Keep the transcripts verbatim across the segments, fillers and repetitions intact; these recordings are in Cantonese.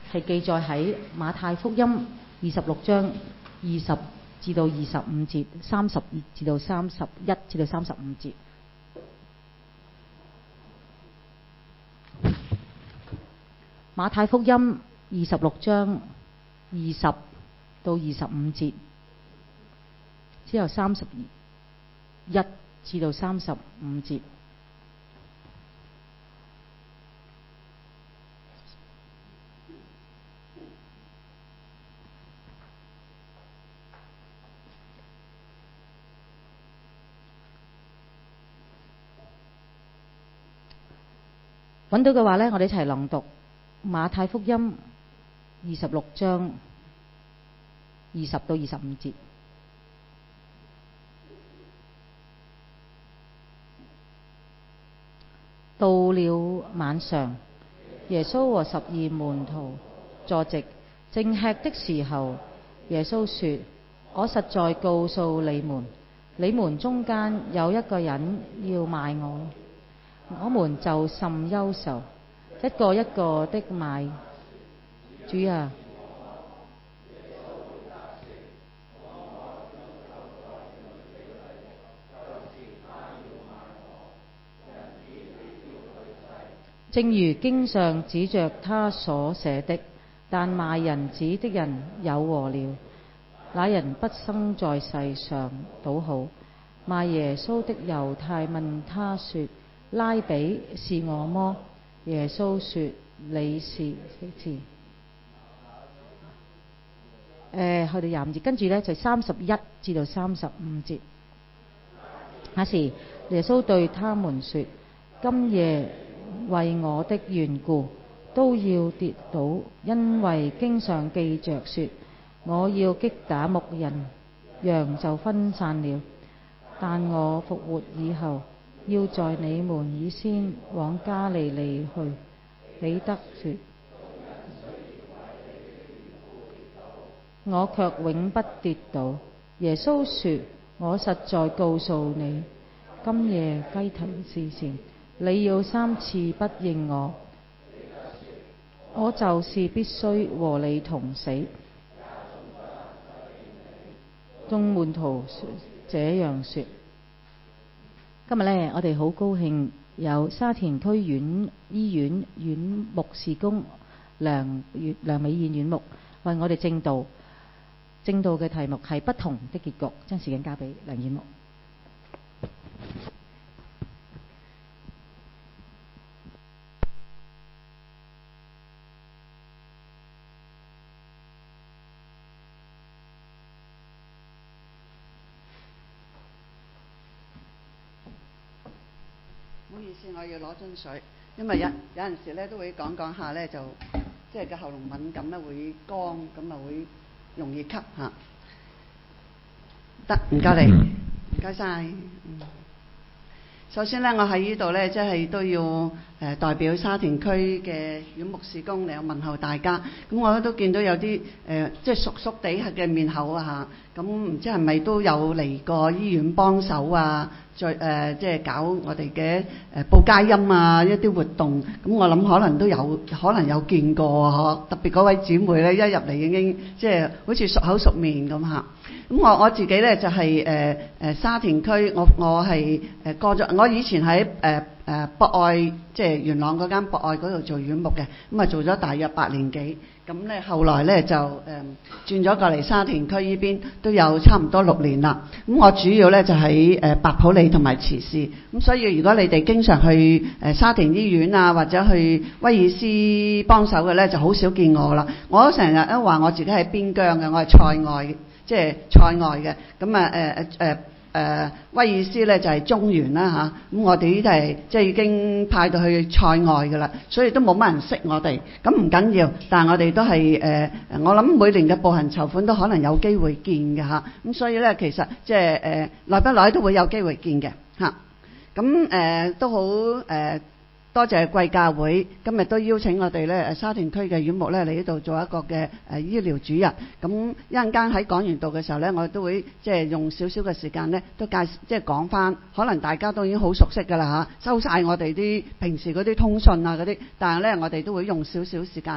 係記載喺馬太福音二十六章二十至到二十五節，三十二至到三十一至到三十五節。馬太福音二十六章二十到二十五節，之後三十一至到三十五節。揾到嘅話呢，我哋一齊朗讀馬太福音二十六章二十到二十五節。到了晚上，耶穌和十二門徒坐席，正吃的時候，耶穌說：我實在告訴你們，你們中間有一個人要賣我。我們就甚憂愁，一個一個的賣。主啊，正如經上指着他所寫的，但賣人子的人有禍了。那人不生在世上，倒好。賣耶穌的猶太問他說：拉比，是我麼？耶穌說：你是是。誒，去到廿五節，跟住呢就三十一至到三十五節。那時耶穌對他們說：今夜為我的緣故都要跌倒，因為經上記着說：我要擊打牧人，羊就分散了。但我復活以後，要在你們以先往加利利去。彼得說：我卻永不跌倒。耶穌說：我實在告訴你，今夜雞啼之前，你要三次不認我，我就是必須和你同死。眾門徒這樣說。今日呢，我哋好高興有沙田區院醫院院牧事工梁梁美燕院牧為我哋證道。證道嘅題目係不同的結局。將時間交俾梁院牧。 唔好意思，我要攞樽水，因為有有陣時咧都會講講下咧，就即係個喉嚨敏感咧會乾，咁啊會容易咳嚇。得，唔該你，唔該晒。嗯，首先咧，我喺呢度咧，即係都要誒、呃、代表沙田區嘅院牧事工嚟問候大家。咁我都見到有啲誒、呃、即係熟熟地嘅面口啊嚇，咁唔知係咪都有嚟過醫院幫手啊？再誒、呃、即係搞我哋嘅誒報佳音啊一啲活動，咁我諗可能都有可能有見過啊，特別嗰位姊妹咧一入嚟已經即係好似熟口熟面咁嚇。咁我我自己咧就係誒誒沙田區，我我係誒過咗，我以前喺誒誒博愛即係元朗嗰間博愛嗰度做院牧嘅，咁啊做咗大約八年幾。咁咧後來咧就誒、呃、轉咗過嚟沙田區呢邊，都有差唔多六年啦。咁我主要咧就喺誒白普理同埋慈氏，咁所以如果你哋經常去誒沙田醫院啊或者去威爾斯幫手嘅咧，就好少見我啦。我成日都話我自己係邊疆嘅，我係塞外，即係塞外嘅。咁啊誒誒誒誒威爾斯咧就係中原啦嚇。咁我哋呢啲係即係已經派到去塞外㗎啦，所以都冇乜人識我哋。咁唔緊要，但係我哋都係誒、呃，我諗每年嘅步行籌款都可能有機會見嘅嚇。咁所以咧，其實即係誒耐不耐都會有機會見嘅嚇。咁誒都好誒。多謝貴教會今日都邀請我哋咧誒沙田區嘅院牧咧嚟呢度做一個嘅誒醫療主任。咁一陣間喺講完道嘅時候咧，我都會即係用少少嘅時間咧，都介即係講翻，可能大家都已經好熟悉㗎啦嚇，收晒我哋啲平時嗰啲通訊啊嗰啲，但係咧我哋都會用少少時間咧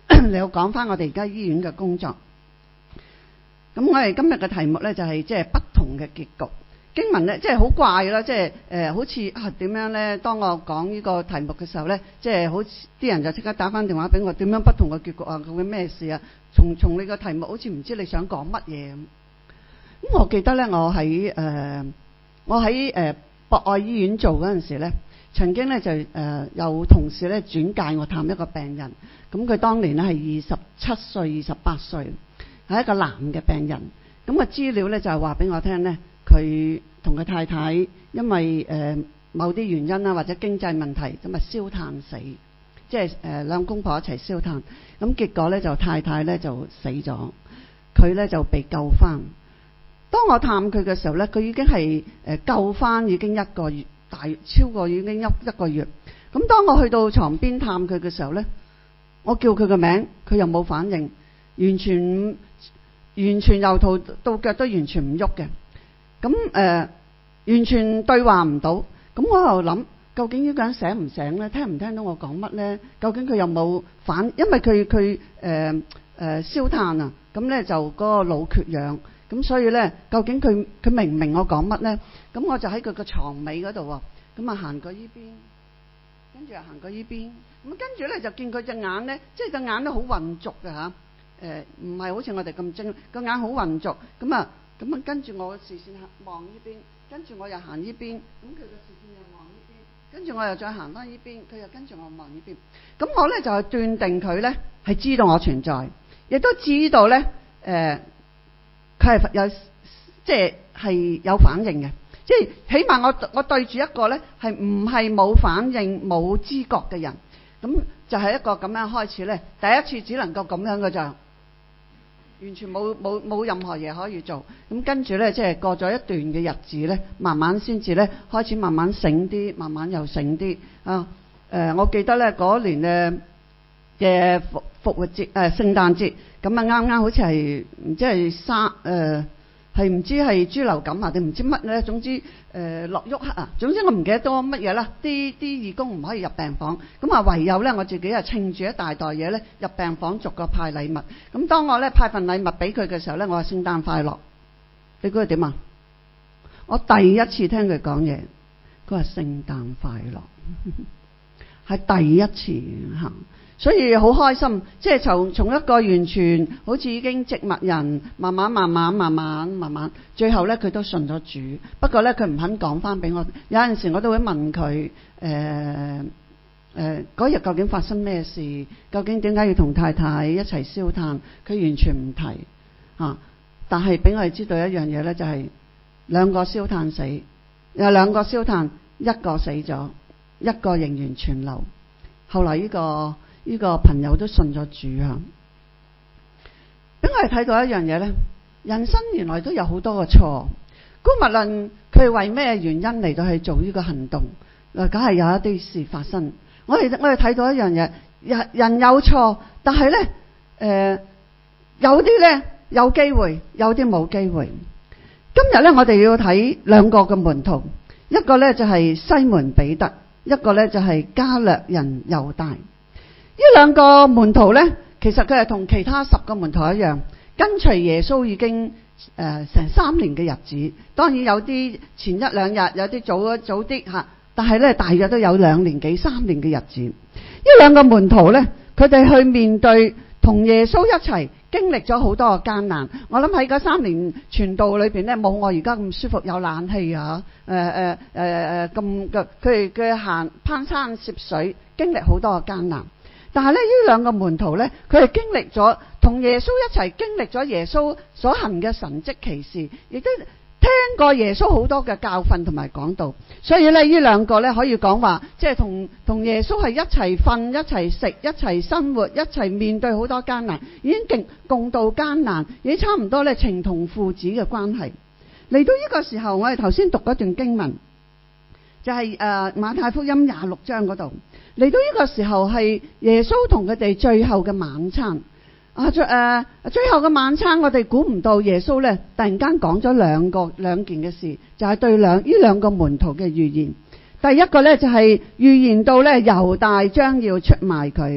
嚟到講翻我哋而家醫院嘅工作。咁我哋今日嘅題目咧就係即係不同嘅結局。經文咧即係好怪啦，即係誒好似啊點樣咧？當我講呢個題目嘅時候咧，即係好似啲人就即刻打翻電話俾我，點樣不同嘅結局啊？究竟咩事啊？從從你個題目好似唔知你想講乜嘢咁。咁我記得咧，我喺誒、呃、我喺誒、呃、博愛醫院做嗰陣時咧，曾經咧就誒、呃、有同事咧轉介我探一個病人。咁佢當年咧係二十七歲、二十八歲，係一個男嘅病人。咁個資料咧就係話俾我聽咧，佢同佢太太因為誒、呃、某啲原因啦，或者經濟問題咁啊燒炭死，即係誒兩公婆一齊燒炭。咁結果咧就太太咧就死咗，佢咧就被救翻。當我探佢嘅時候咧，佢已經係誒救翻已經一個月，大超過已經一一個月。咁當我去到床邊探佢嘅時候咧，我叫佢個名，佢又冇反應，完全完全由頭到腳都完全唔喐嘅。咁誒、呃、完全對話唔到。咁我又諗，究竟呢個人醒唔醒咧？聽唔聽到我講乜咧？究竟佢有冇反？因為佢佢誒誒燒炭啊，咁咧就嗰個腦缺氧，咁所以咧，究竟佢佢明唔明我講乜咧？咁我就喺佢個床尾嗰度喎，咁啊行過依邊，跟住又行過依邊，咁跟住咧就見佢隻眼咧，即係隻眼都好渾濁嘅嚇，誒唔係好似我哋咁精，個眼好渾濁，咁啊咁啊跟住我嘅視線望依邊，跟住我又行依邊，咁佢嘅視線又望依邊，跟住我又再行翻依邊，佢又跟住我望依邊，咁我咧就係斷定佢咧係知道我存在，亦都知道咧誒佢係有即係係有反應嘅。即係起碼我我對住一個咧係唔係冇反應冇知覺嘅人，咁就係一個咁樣開始咧。第一次只能夠咁樣嘅咋，完全冇冇冇任何嘢可以做。咁跟住咧，即係過咗一段嘅日子咧，慢慢先至咧開始慢慢醒啲，慢慢又醒啲啊。誒、呃，我記得咧嗰年嘅嘅復復活節誒、呃、聖誕節，咁啊啱啱好似係唔知係三誒。呃係唔知係豬流感啊定唔知乜咧？總之誒落喐啊！總之我唔記得多乜嘢啦。啲啲義工唔可以入病房，咁啊唯有咧我自己啊稱住一大袋嘢咧入病房逐個派禮物。咁當我咧派份禮物俾佢嘅時候咧，我話聖誕快樂。你估佢點啊？我第一次聽佢講嘢，佢話聖誕快樂，係第一次嚇。所以好開心，即係從從一個完全好似已經植物人，慢慢慢慢慢慢慢慢，最後咧佢都信咗主。不過咧佢唔肯講翻俾我，有陣時我都會問佢誒誒嗰日究竟發生咩事？究竟點解要同太太一齊燒炭？佢完全唔提啊！但係俾我哋知道一樣嘢咧，就係、是、兩個燒炭死，有兩個燒炭，一個死咗，一個仍然存留。後來呢、這個。呢個朋友都信咗主啊！俾我哋睇到一樣嘢咧，人生原來都有好多個錯。姑勿論佢為咩原因嚟到去做呢個行動，嗱，梗係有一啲事發生。我哋我哋睇到一樣嘢，人人有錯，但係咧，誒、呃、有啲咧有機會，有啲冇機會。今日咧，我哋要睇兩個嘅門徒，一個咧就係西門彼得，一個咧就係加略人猶大。呢兩個門徒呢，其實佢係同其他十個門徒一樣，跟隨耶穌已經誒、呃、成三年嘅日子。當然有啲前一兩日，有啲早早啲吓，但係呢，大約都有兩年幾三年嘅日子。呢兩個門徒呢，佢哋去面對同耶穌一齊經歷咗好多嘅艱難。我諗喺嗰三年傳道裏邊呢，冇我而家咁舒服，有冷氣啊，誒誒誒誒咁嘅，佢哋嘅行攀山涉水，經歷好多嘅艱難。但係咧，呢兩個門徒咧，佢係經歷咗同耶穌一齊經歷咗耶穌所行嘅神蹟奇事，亦都聽過耶穌好多嘅教訓同埋講道。所以咧，呢兩個咧可以講話，即係同同耶穌係一齊瞓、一齊食、一齊生活、一齊面對好多艱難，已經共共度艱難，已經差唔多咧情同父子嘅關係。嚟到呢個時候，我哋頭先讀嗰段經文，就係、是、誒、呃、馬太福音廿六章嗰度。嚟到呢個時候係耶穌同佢哋最後嘅晚餐啊！最誒、呃、最後嘅晚餐，我哋估唔到耶穌咧突然間講咗兩個兩件嘅事，就係、是、對兩呢兩個門徒嘅預言。第一個咧就係、是、預言到咧猶大將要出賣佢；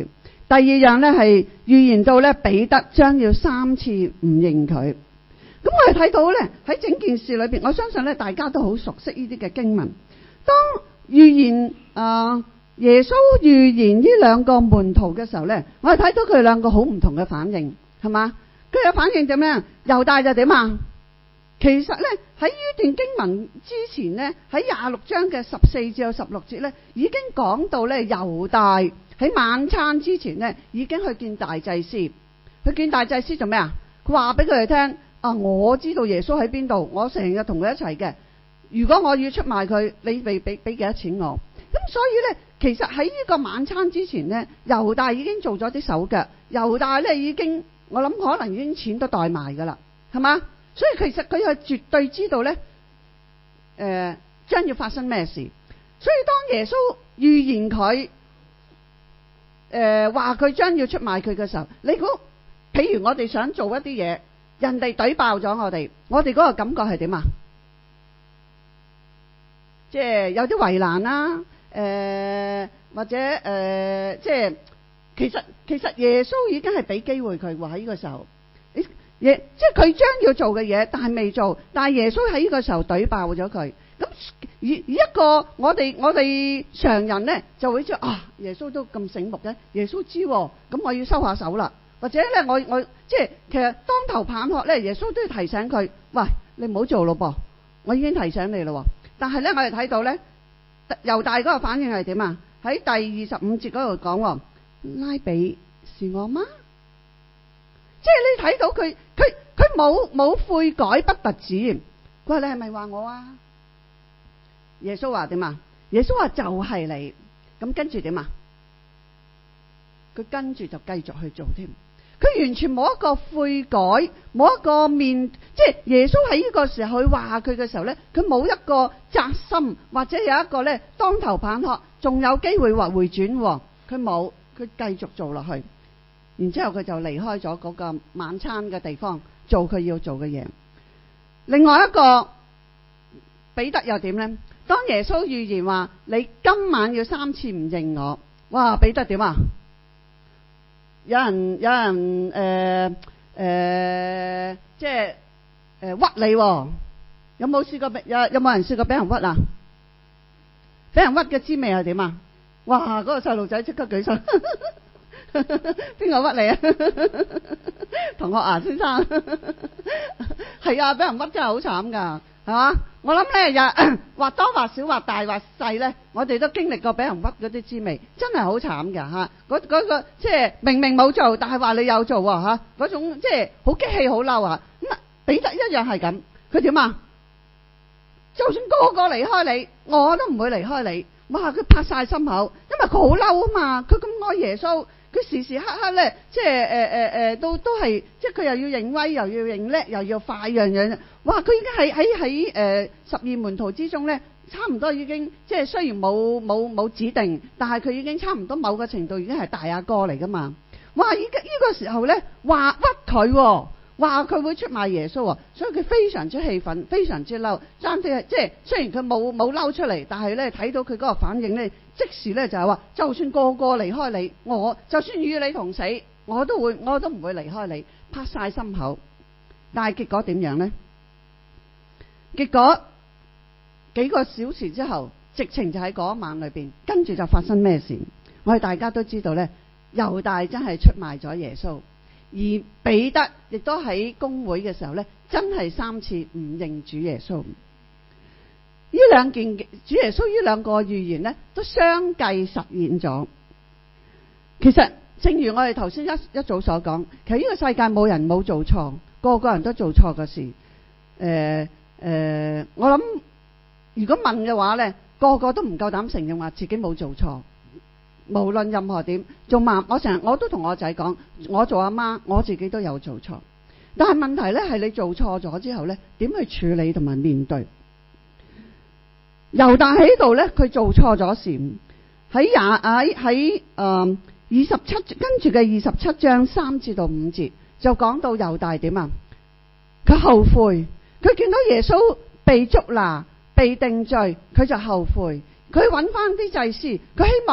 第二樣咧係預言到咧彼得將要三次唔認佢。咁我哋睇到咧喺整件事裏邊，我相信咧大家都好熟悉呢啲嘅經文。當預言啊、呃、耶穌預言呢兩個門徒嘅時候咧，我哋睇到佢兩個好唔同嘅反應，係嘛？佢嘅反應點樣？猶大就點啊？其實咧喺呢段經文之前咧，喺廿六章嘅十四至到十六節咧，已經講到咧猶大喺晚餐之前咧，已經去見大祭司。去見大祭司做咩啊？佢話俾佢哋聽啊，我知道耶穌喺邊度，我成日同佢一齊嘅。如果我要出賣佢，你俾俾俾幾多錢我？咁所以咧，其實喺呢個晚餐之前咧，猶大已經做咗啲手腳，猶大咧已經，我諗可能已經錢都袋埋噶啦，係嘛？所以其實佢係絕對知道咧，誒、呃、將要發生咩事。所以當耶穌預言佢，誒話佢將要出賣佢嘅時候，你估譬如我哋想做一啲嘢，人哋懟爆咗我哋，我哋嗰個感覺係點啊？即係有啲為難啦，誒、呃、或者誒、呃、即係其實其實耶穌已經係俾機會佢喎喺呢個時候，耶即係佢將要做嘅嘢，但係未做，但係耶穌喺呢個時候懟爆咗佢。咁而一個我哋我哋常人咧就會知啊，耶穌都咁醒目嘅，耶穌知喎，咁我要收下手啦。或者咧我我即係其實當頭棒喝咧，耶穌都要提醒佢，喂，你唔好做咯噃，我已經提醒你咯。但係咧，我哋睇到咧，猶大嗰個反應係點啊？喺第二十五節嗰度講，拉比是我嗎？即係你睇到佢，佢佢冇冇悔改不特止。佢話你係咪話我啊？耶穌話點啊？耶穌話就係你。咁跟住點啊？佢跟住就繼續去做添。佢完全冇一個悔改，冇一個面，即係耶穌喺呢個時候去話佢嘅時候咧，佢冇一個責心，或者有一個咧當頭棒喝，仲有機會話回轉，佢冇，佢繼續做落去。然之後佢就離開咗嗰個晚餐嘅地方，做佢要做嘅嘢。另外一個彼得又點咧？當耶穌預言話你今晚要三次唔認我，哇！彼得點啊？有人有人誒誒、呃呃，即係誒、呃、屈你、哦，有冇試過？有有冇人試過俾人屈啊？俾人屈嘅滋味係點啊？哇！嗰、那個細路仔即刻舉手，邊個屈你啊？同學啊，先生，係啊，俾人屈真係好慘噶，係嘛？我諗咧，又或多或少，或大或細咧，我哋都經歷過俾人屈嗰啲滋味，真係好慘噶吓。嗰嗰個即係明明冇做，但係話你有做吓，嗰種即係好激氣、好嬲啊！咁啊，彼得一樣係咁，佢點啊？就算個個離開你，我都唔會離開你。哇！佢拍晒心口，因為佢好嬲啊嘛，佢咁愛耶穌。佢時時刻刻咧，即係誒誒誒，都都係，即係佢又要認威，又要認叻，又要快，樣樣。哇！佢已經係喺喺誒十二門徒之中咧，差唔多已經即係雖然冇冇冇指定，但係佢已經差唔多某個程度已經係大阿哥嚟噶嘛。哇！依家呢個時候咧，話屈佢，話佢會出賣耶穌，所以佢非常之氣憤，非常之嬲。爭啲係即係雖然佢冇冇嬲出嚟，但係咧睇到佢嗰個反應咧。即時咧就係話，就算個個離開你，我就算與你同死，我都會，我都唔會離開你，拍晒心口。但係結果點樣呢？結果幾個小時之後，直情就喺嗰一晚裏邊，跟住就發生咩事？我哋大家都知道呢，猶大真係出賣咗耶穌，而彼得亦都喺公會嘅時候呢，真係三次唔認主耶穌。呢兩件主耶穌呢兩個預言呢，都相繼實現咗。其實正如我哋頭先一一早所講，其實呢個世界冇人冇做錯，個個人都做錯嘅事。誒、呃、誒、呃，我諗如果問嘅話呢，個個都唔夠膽承認話自己冇做錯。無論任何點，仲話我成日我都同我仔講，我做阿媽，我自己都有做錯。但係問題呢係你做錯咗之後呢，點去處理同埋面對？猶大喺度咧，佢做錯咗事。喺廿喺喺誒二十七跟住嘅二十七章三至到五節就講到猶大點啊？佢後悔，佢見到耶穌被捉拿、被定罪，佢就後悔。佢揾翻啲祭司，佢希望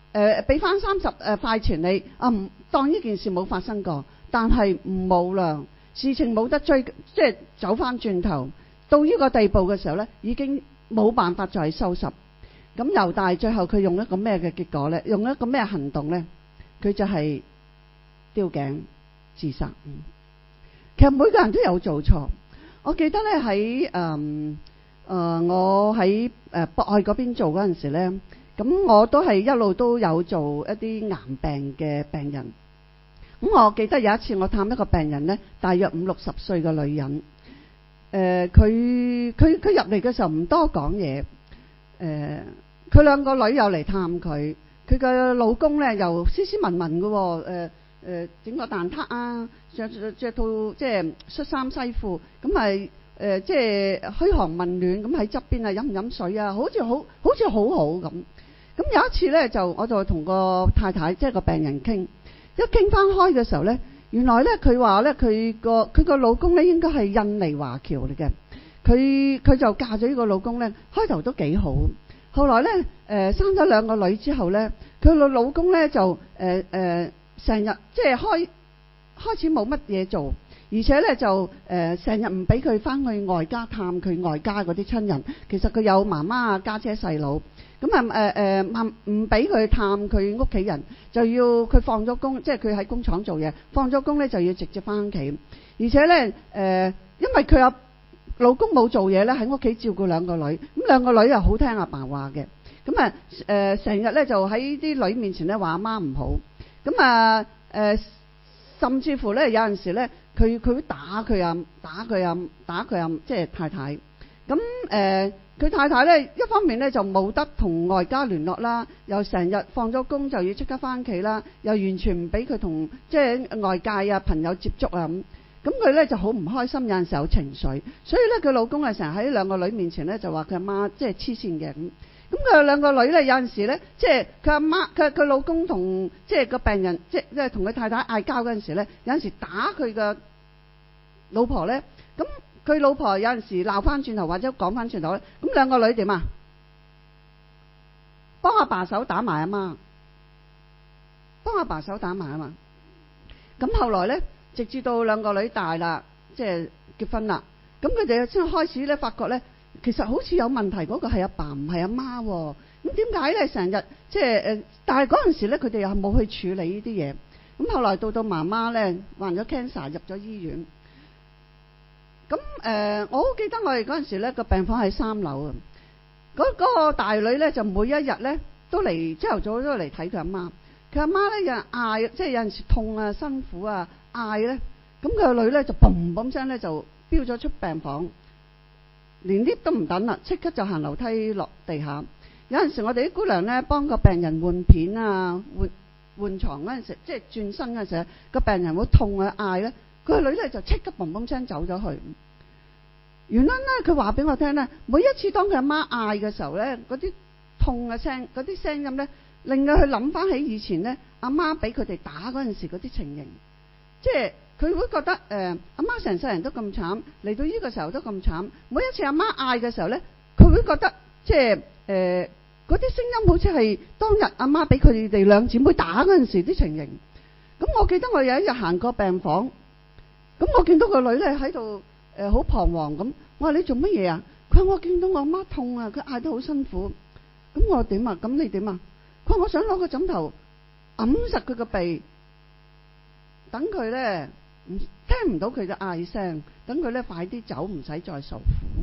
誒俾翻三十誒塊錢你啊，唔當呢件事冇發生過，但係冇啦，事情冇得追，即係走翻轉頭到呢個地步嘅時候呢，已經冇辦法再收拾。咁猶大最後佢用一個咩嘅結果呢？用一個咩行動呢？佢就係吊頸自殺。其實每個人都有做錯。我記得呢喺誒誒我喺誒博愛嗰邊做嗰陣時呢，咁我都係一路都有做一啲癌病嘅病人。咁我記得有一次我探一個病人呢，大約五六十歲嘅女人。誒佢佢佢入嚟嘅時候唔多講嘢。誒佢兩個女又嚟探佢，佢嘅老公呢又斯斯文文嘅喎。誒誒整個蛋撻啊，着着套即係恤衫西褲，咁係誒即係噓寒問暖咁喺側邊啊，飲唔飲水啊，好似好好似好好咁。咁有一次呢，就我就同個太太即係個病人傾，一傾翻開嘅時候呢，原來呢，佢話呢，佢個佢個老公呢應該係印尼華僑嚟嘅，佢佢就嫁咗呢個老公呢，開頭都幾好，後來呢，誒、呃、生咗兩個女之後呢，佢個老公呢就誒誒成日即係開開始冇乜嘢做，而且呢就誒成日唔俾佢翻去外家探佢外家嗰啲親人。其實佢有媽媽啊、家姐細佬，咁啊誒誒唔俾佢探佢屋企人，就要佢放咗工，即係佢喺工廠做嘢，放咗工呢就要直接翻屋企。而且呢，誒、呃，因為佢阿老公冇做嘢呢，喺屋企照顧兩個女，咁兩個女又好聽阿爸話嘅，咁啊誒成日呢就喺啲女面前呢話阿媽唔好。咁啊，誒、呃，甚至乎咧，有陣時咧，佢佢會打佢啊，打佢啊，打佢啊，即係太太。咁誒，佢、呃、太太咧，一方面咧就冇得同外家聯絡啦，又成日放咗工就要即刻翻屋企啦，又完全唔俾佢同即係外界啊朋友接觸啊咁。咁佢咧就好唔開心，有陣時有情緒，所以咧佢老公啊成日喺兩個女面前咧就話佢阿媽即係黐線嘅咁。咁佢兩個女咧有陣時咧，即係佢阿媽，佢佢老公同即係個病人，即係即係同佢太太嗌交嗰陣時咧，有陣時打佢嘅老婆咧。咁佢老婆有陣時鬧翻轉頭或者講翻轉頭咧，咁兩個女點啊？幫阿爸手打埋阿媽，幫阿爸手打埋啊嘛。咁後來咧，直至到兩個女大啦，即係結婚啦，咁佢哋先開始咧發覺咧。其實好似有問題，嗰個係阿爸唔係阿媽喎。咁點解咧？成日即係誒，但係嗰陣時咧，佢哋又冇去處理呢啲嘢。咁後來到到媽媽咧患咗 cancer 入咗醫院。咁誒、呃，我好記得我哋嗰陣時咧個病房喺三樓啊。嗰、嗰個大女咧就每一日咧都嚟朝頭早都嚟睇佢阿媽。佢阿媽咧又嗌，即係有陣時痛啊、辛苦啊嗌咧。咁佢個女咧就嘣嘣聲咧就飆咗出病房。連 lift 都唔等啦，即刻就行樓梯落地下。有陣時我哋啲姑娘咧幫個病人換片啊、換換牀嗰陣時，即係轉身嗰陣時，個病人會痛啊嗌咧，佢個女咧就即刻嘣嘣聲走咗去。原來咧佢話俾我聽咧，每一次當佢阿媽嗌嘅時候咧，嗰啲痛嘅聲、嗰啲聲音咧，令到佢諗翻起以前咧阿媽俾佢哋打嗰陣時嗰啲情形，即係。佢會覺得誒阿媽成世人都咁慘，嚟到呢個時候都咁慘。每一次阿媽嗌嘅時候咧，佢會覺得即係誒嗰啲聲音好似係當日阿媽俾佢哋兩姊妹打嗰陣時啲情形。咁我記得我有一日行過病房，咁我見到個女咧喺度誒好彷徨咁。我話你做乜嘢啊？佢話我見到我阿媽痛啊，佢嗌得好辛苦。咁我話點啊？咁你點啊？佢話我想攞個枕頭揞實佢個鼻，等佢咧。唔聽唔到佢嘅嗌聲，等佢咧快啲走，唔使再受苦。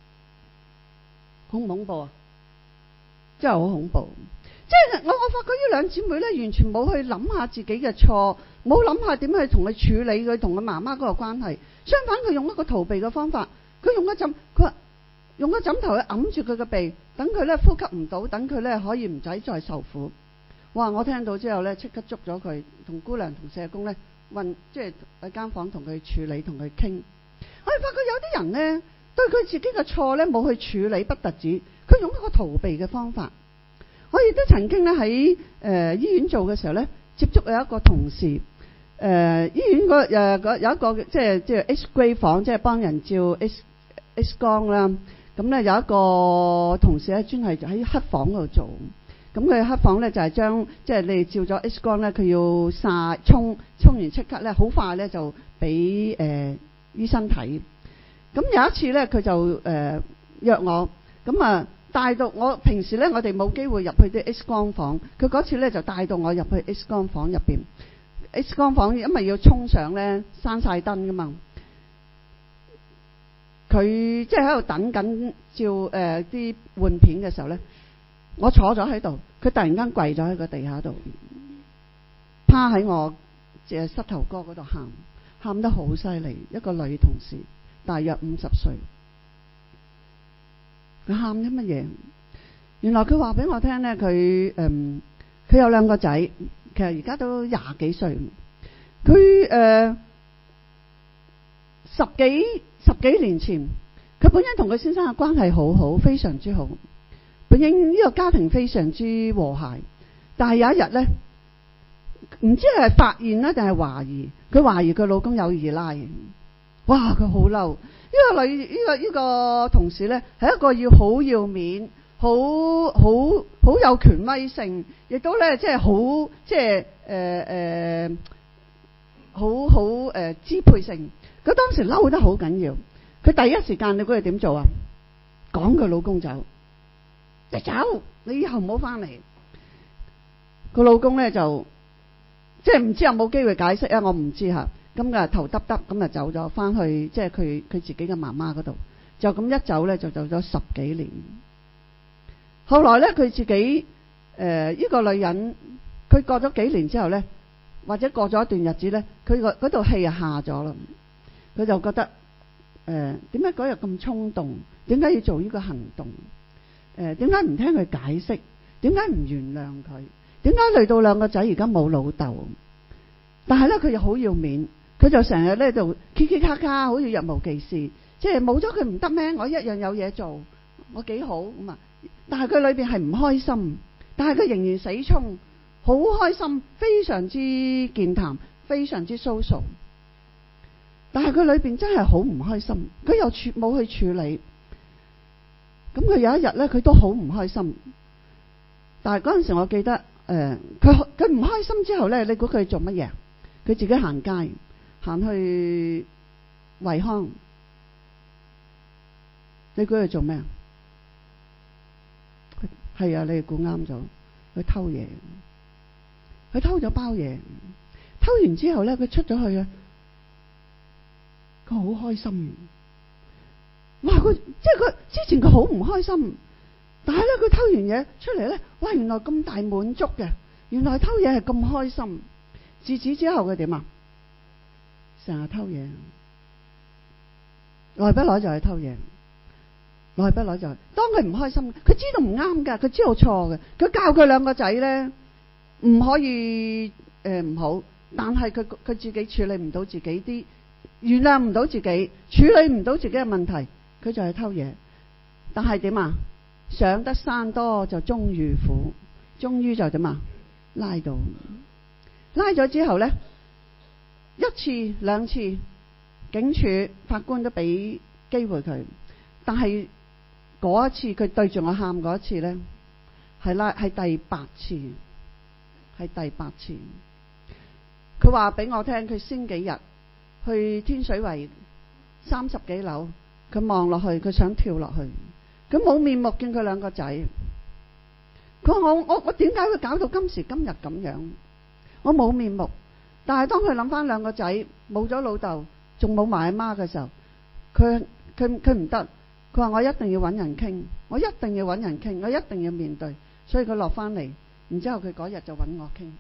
恐唔恐怖啊？真係好恐怖！即係我我發覺呢兩姊妹咧，完全冇去諗下自己嘅錯，冇諗下點去同佢處理佢同佢媽媽嗰個關係。相反，佢用一個逃避嘅方法，佢用個枕，佢話用個枕頭去揞住佢嘅鼻，等佢咧呼吸唔到，等佢咧可以唔使再受苦。哇！我聽到之後咧，即刻捉咗佢，同姑娘同社工咧。問即係喺間房同佢處理，同佢傾。我哋發覺有啲人呢，對佢自己嘅錯呢冇去處理，不特止，佢用一個逃避嘅方法。我亦都曾經咧喺誒醫院做嘅時候呢，接觸有一個同事，誒、呃、醫院個誒、呃、有一個即係即係 X 光房，即係幫人照 X X 光啦。咁呢有一個同事咧專係喺黑房嗰度做。 咁佢黑房咧就係將即係你照咗 X 光咧，佢要曬沖沖完即刻咧，好快咧就俾誒、呃、醫生睇。咁有一次咧，佢就誒、呃、約我，咁啊帶到我平時咧，我哋冇機會入去啲 X 光房，佢嗰次咧就帶到我入去 X 光房入邊。X 光房因為要沖上咧，閂晒燈噶嘛，佢即係喺度等緊照誒啲換片嘅時候咧，我坐咗喺度，佢突然間跪咗喺個地下度，趴喺我隻膝頭哥嗰度喊，喊得好犀利，一個女同事，大約五十歲，佢喊啲乜嘢？原來佢話俾我聽咧，佢誒佢有兩個仔。其實而家都廿幾歲，佢誒、呃、十幾十幾年前，佢本應同佢先生嘅關係好好，非常之好，本應呢個家庭非常之和諧。但係有一日呢，唔知係發現咧定係懷疑，佢懷疑佢老公有二奶。哇！佢好嬲，呢、這個女呢、這個呢、這個同事呢，係一個要好要面。好好好有權威性，亦都咧即係好即係誒誒好好誒支配性。佢當時嬲得好緊要，佢第一時間你估佢點做啊？趕佢老公走，你走，你以後唔好翻嚟。個老公咧就即係唔知有冇機會解釋啊？我唔知嚇。咁啊頭耷耷咁啊走咗翻去，即係佢佢自己嘅媽媽嗰度。就咁一走咧就走咗十幾年。後來咧，佢自己誒呢、呃這個女人，佢過咗幾年之後咧，或者過咗一段日子咧，佢個嗰度氣啊下咗啦。佢就覺得誒點解嗰日咁衝動？點解要做呢個行動？誒點解唔聽佢解釋？點解唔原諒佢？點解累到兩個仔而家冇老豆？但係咧，佢又好要面，佢就成日咧就嘰嘰咔咔，好似若無其事，即係冇咗佢唔得咩？我一樣有嘢做，我幾好咁啊！但係佢裏邊係唔開心，但係佢仍然死衝，好開心，非常之健談，非常之 social。但係佢裏邊真係好唔開心，佢又處冇去處理。咁佢有一日呢，佢都好唔開心。但係嗰陣時我記得，誒，佢佢唔開心之後呢，你估佢做乜嘢？佢自己行街，行去惠康，你估佢做咩？係啊，你哋估啱咗，佢偷嘢，佢偷咗包嘢，偷完之後咧，佢出咗去啊，佢好開心。哇！佢即係佢之前佢好唔開心，但係咧佢偷完嘢出嚟咧，哇！原來咁大滿足嘅，原來偷嘢係咁開心。自此之後佢點啊？成日偷嘢，來不來就係偷嘢。來不來就係，當佢唔開心，佢知道唔啱噶，佢知道錯嘅，佢教佢兩個仔咧唔可以誒唔好，但係佢佢自己處理唔到自己啲，原諒唔到自己，處理唔到自己嘅問題，佢就係偷嘢。但係點啊？上得山多就終遇虎，終於就點啊？拉到，拉咗之後咧，一次兩次，警署法官都俾機會佢，但係。嗰一次佢對住我喊嗰一次呢，係啦，係第八次，係第八次。佢話俾我聽，佢先幾日去天水圍三十幾樓，佢望落去，佢想跳落去，佢冇面目見佢兩個仔。佢話我我我點解會搞到今時今日咁樣？我冇面目。但係當佢諗翻兩個仔冇咗老豆，仲冇埋阿媽嘅時候，佢佢佢唔得。佢話我一定要揾人傾，我一定要揾人傾，我一定要面對，所以佢落翻嚟，然之後佢嗰日就揾我傾，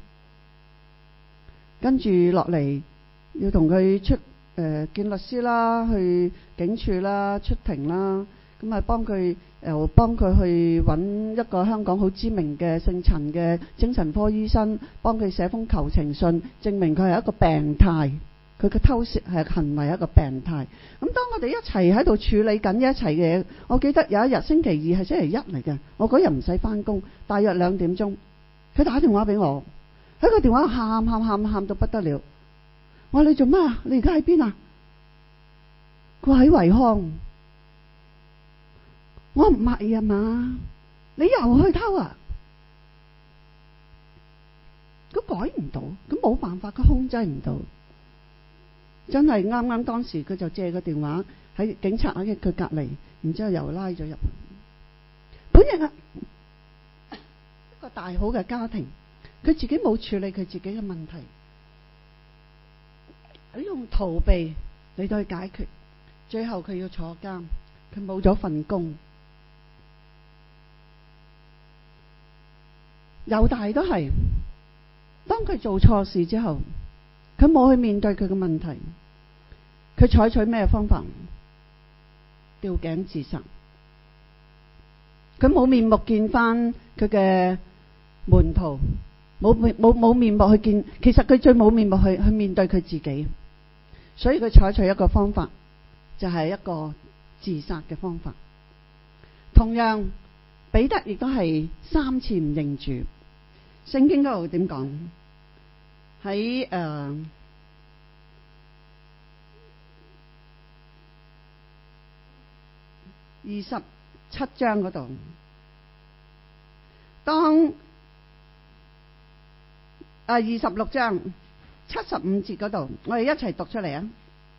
跟住落嚟要同佢出誒、呃、見律師啦，去警署啦，出庭啦，咁啊幫佢又幫佢去揾一個香港好知名嘅姓陳嘅精神科醫生，幫佢寫封求情信，證明佢係一個病態。佢嘅偷竊係行為一個病態。咁當我哋一齊喺度處理緊一齊嘅嘢，我記得有一日星期二係星期一嚟嘅，我嗰日唔使翻工，大約兩點鐘，佢打電話俾我，喺個電話喊喊喊喊到不得了。我話你做咩啊？你而家喺邊啊？佢話喺惠康。我唔係啊嘛，你又去偷啊？ 佢改唔到，佢冇辦法，佢控制唔到。真係啱啱當時佢就借個電話喺警察喺佢隔離，然之後又拉咗入去。本日啊，一個大好嘅家庭，佢自己冇處理佢自己嘅問題，佢用逃避嚟到去解決，最後佢要坐監，佢冇咗份工。猶大都係，當佢做錯事之後，佢冇去面對佢嘅問題，佢採取咩方法？吊頸自殺。佢冇面目見翻佢嘅門徒，冇冇冇面目去見，其實佢最冇面目去去面對佢自己，所以佢採取一個方法，就係一個自殺嘅方法。同樣，彼得亦都係三次唔認主。聖經嗰度點講？喺誒二十七章嗰度，當啊二十六章七十五節嗰度，我哋一齊讀出嚟啊！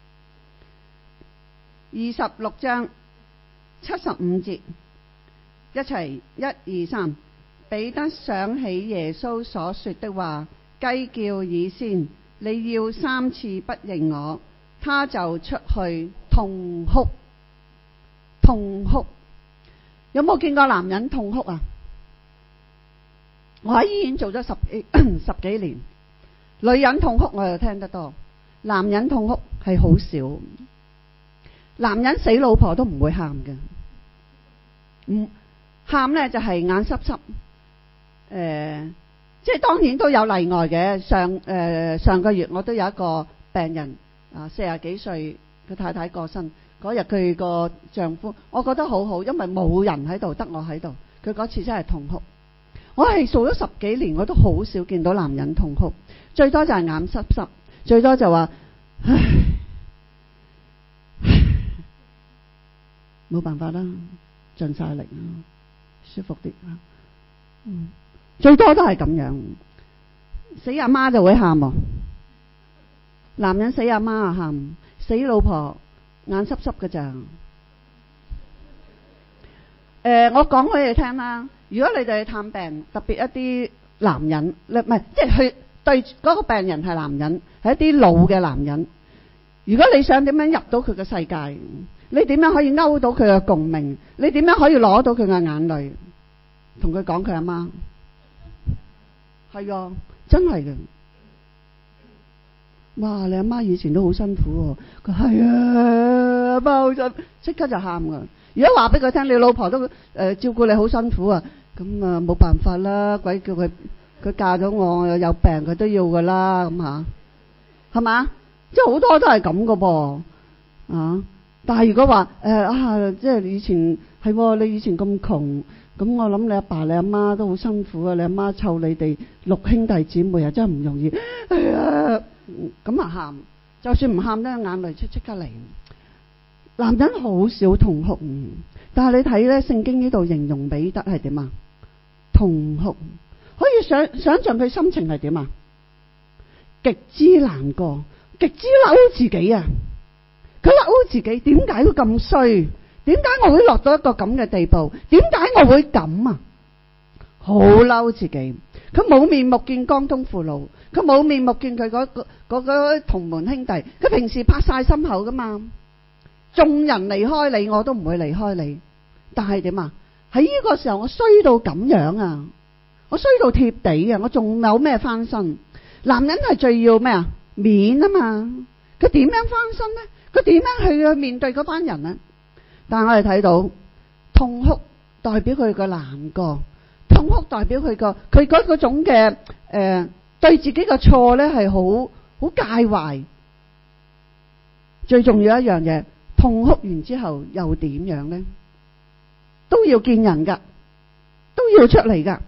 二十六章七十五節，一齊一二三。彼得想起耶穌所說的話，雞叫以先，你要三次不認我，他就出去痛哭。痛哭，有冇見過男人痛哭啊？我喺醫院做咗十幾十幾年，女人痛哭我又聽得多，男人痛哭係好少。男人死老婆都唔會喊嘅，唔喊呢就係眼濕濕。誒、呃，即係當然都有例外嘅。上誒、呃、上個月我都有一個病人啊，四十幾歲，佢太太過身嗰日，佢個丈夫，我覺得好好，因為冇人喺度，得我喺度。佢嗰次真係痛哭。我係做咗十幾年，我都好少見到男人痛哭，最多就係眼濕濕，最多就話唉，冇辦法啦，盡晒力啦，舒服啲啦，嗯。最多都係咁樣，死阿媽就會喊喎，男人死阿媽啊喊，死老婆眼濕濕㗎咋。誒、呃，我講俾你聽啦，如果你哋去探病，特別一啲男人，唔係即係去對嗰個病人係男人，係一啲老嘅男人。如果你想點樣入到佢嘅世界，你點樣可以勾到佢嘅共鳴？你點樣可以攞到佢嘅眼淚？同佢講佢阿媽。係啊，真係嘅。哇！你阿媽以前都好辛苦喎。佢係啊，阿媽好辛苦，即刻就喊噶。如果話俾佢聽，你老婆都誒、呃、照顧你好辛苦啊，咁啊冇辦法啦。鬼叫佢佢嫁咗我有病佢都要噶啦，咁吓係嘛？即係好多都係咁噶噃啊！但係如果話誒、呃、啊，即係以前係、啊、你以前咁窮。咁我諗你阿爸你阿媽都好辛苦啊！你阿媽湊你哋六兄弟姊妹啊，真係唔容易。哎呀，咁啊喊，就算唔喊咧，眼淚出即刻嚟。男人好少痛哭，但係你睇咧聖經呢度形容彼得係點啊？痛哭，可以想想象佢心情係點啊？極之難過，極之嬲自己啊！佢嬲自己，點解會咁衰？點解我會落到一個咁嘅地步？點解我會咁啊？好嬲自己，佢冇面目見江東父老，佢冇面目見佢嗰嗰嗰嗰同門兄弟。佢平時拍晒心口噶嘛，眾人離開你，我都唔會離開你。但係點啊？喺呢個時候我衰到咁樣啊！我衰到貼地啊！我仲有咩翻身？男人係最要咩啊？面啊嘛！佢點樣翻身呢？佢點樣去去面對嗰班人呢？但係我哋睇到痛哭代表佢個難過，痛哭代表佢個佢嗰嗰種嘅誒、呃、對自己嘅錯咧係好好介懷。最重要一樣嘢，痛哭完之後又點樣咧？都要見人噶，都要出嚟噶。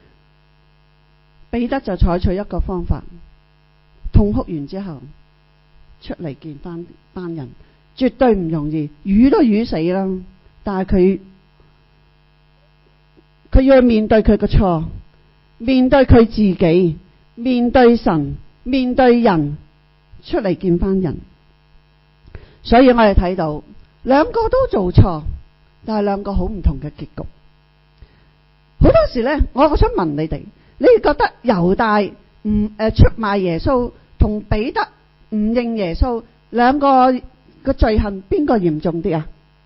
彼得就採取一個方法，痛哭完之後出嚟見翻班人。絕對唔容易，瘀都瘀死啦。但係佢佢要面對佢嘅錯，面對佢自己， 面對神、面對人，出嚟見翻人。所以我哋睇到兩個都做錯，但係兩個好唔同嘅結局。好多時呢，我想問你哋，你覺得猶大唔誒出賣耶穌同彼得唔認耶穌，兩個個罪行邊個嚴重啲啊？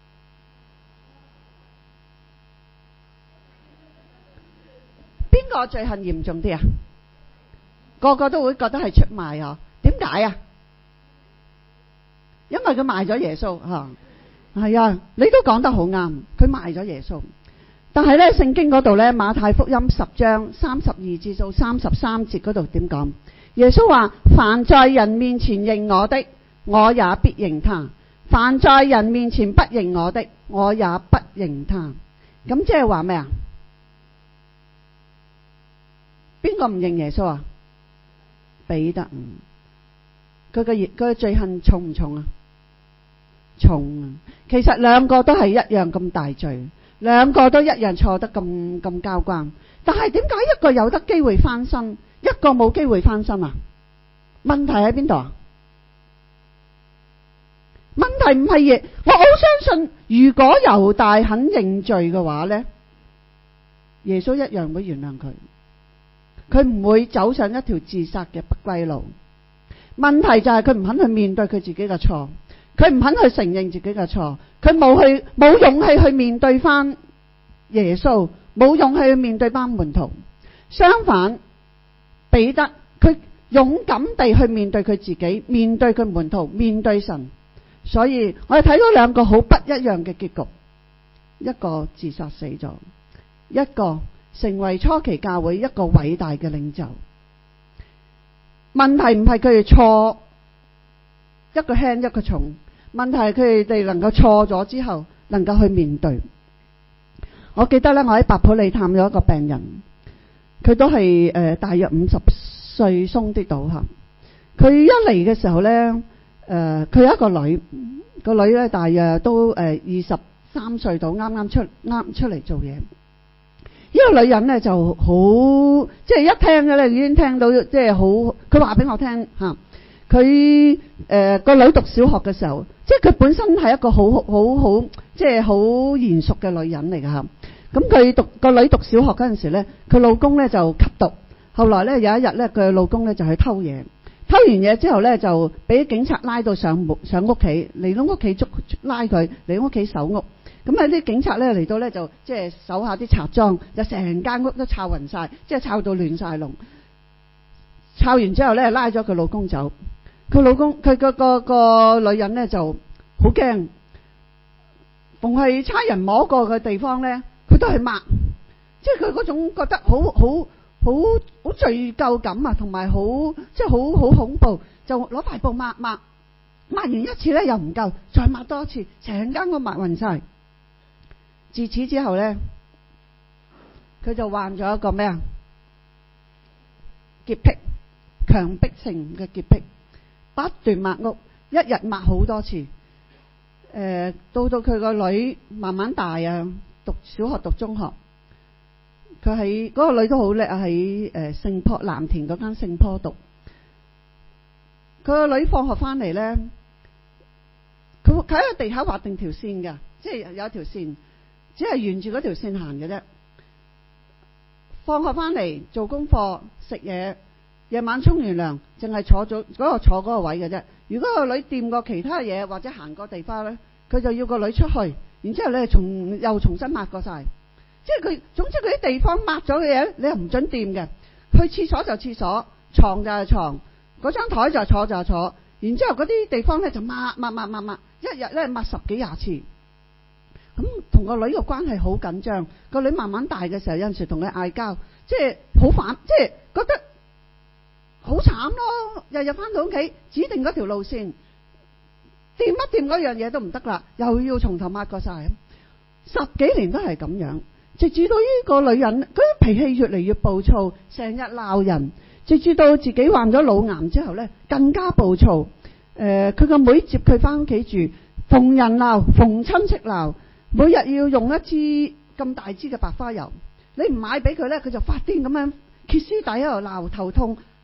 邊個罪行嚴重啲啊？個個都會覺得係出賣啊？點解啊？因為佢賣咗耶穌吓，係啊，你都講得好啱，佢賣咗耶穌。但係呢，聖經嗰度呢，馬太福音十章三十二至到三十三節嗰度點講？耶穌話：凡在人面前認我的，我也必認他；凡在人面前不認我的，我也不認他。咁即係話咩啊？邊個唔認耶穌啊？彼得唔，佢嘅佢嘅罪行重唔重啊？重啊！其實兩個都係一樣咁大罪，兩個都一樣錯得咁咁交關。但係點解一個有得機會翻身，一個冇機會翻身啊？問題喺邊度啊？問題唔係嘢，我好相信，如果猶大肯認罪嘅話呢，耶穌一樣會原諒佢。佢唔會走上一條自殺嘅不歸路。問題就係佢唔肯去面對佢自己嘅錯，佢唔肯去承認自己嘅錯，佢冇去冇勇氣去面對翻耶穌，冇勇氣去面對班門徒。相反，彼得佢勇敢地去面對佢自己，面對佢門徒，面對神。所以我哋睇到兩個好不一樣嘅結局，一個自殺死咗，一個成為初期教會一個偉大嘅領袖。問題唔係佢哋錯，一個輕一個重，問題係佢哋能夠錯咗之後能夠去面對。我記得咧，我喺白普理探咗一個病人，佢都係誒、呃、大約五十歲鬆啲到吓。佢一嚟嘅時候咧，誒、呃、佢有一個女，個女咧大約都誒二十三歲到，啱啱出啱出嚟做嘢。呢個女人咧就好，即係一聽嘅咧已經聽到，即係好。佢話俾我聽吓，佢誒個女讀小學嘅時候，即係佢本身係一個好好好，即係好賢淑嘅女人嚟㗎吓。咁佢讀個女讀小學嗰陣時咧，佢老公咧就吸毒，後來咧有一日咧，佢老公咧就去偷嘢，偷完嘢之後咧就俾警察拉到上上屋企，嚟到屋企捉拉佢嚟屋企搜屋。咁啊！啲警察咧嚟到咧就即係搜下啲賊贓，就成間屋都抄勻晒，即係抄到亂晒龍。抄完之後咧，拉咗佢老公走。佢老公佢個個個女人咧就好驚，逢係差人摸過嘅地方咧，佢都係抹，即係佢嗰種覺得好好好好罪疚感啊，同埋好即係好好恐怖，就攞塊布抹抹，抹完一次咧又唔夠，再抹多一次，成間屋抹勻晒。自此之後呢，佢就患咗一個咩啊？潔癖，強迫性嘅潔癖，不斷抹屋，一日抹好多次。誒、呃，到到佢個女慢慢大啊，讀小學讀中學，佢喺嗰個女都好叻啊，喺誒聖坡藍田嗰間聖坡讀。佢個女放學翻嚟呢，佢佢喺地下畫定條線㗎，即係有一條線。只係沿住嗰條線行嘅啫。放學翻嚟做功課、食嘢，夜晚沖完涼，淨係坐咗嗰個坐嗰個位嘅啫。如果個女掂過其他嘢或者行過地方咧，佢就要個女出去，然之後咧重又重新抹過晒。即係佢，總之佢啲地方抹咗嘅嘢，你又唔准掂嘅。去廁所就廁所，床就係床，嗰張台就坐就坐。然之後嗰啲地方咧就抹抹抹抹抹，一日咧抹十幾廿次。咁同個女嘅關係好緊張，個女慢慢大嘅時候，有陣時同佢嗌交，即係好反，即係覺得好慘咯。日日翻到屋企，指定嗰條路線，掂一掂嗰樣嘢都唔得啦，又要從頭抹過晒。十幾年都係咁樣，直至到呢個女人，佢脾氣越嚟越暴躁，成日鬧人，直至到自己患咗腦癌之後呢，更加暴躁。誒、呃，佢個妹接佢翻屋企住，逢人鬧，逢親戚鬧。每日要用一支咁大支嘅白花油，你唔買俾佢呢，佢就發癲咁樣歇斯底喺度鬧，頭痛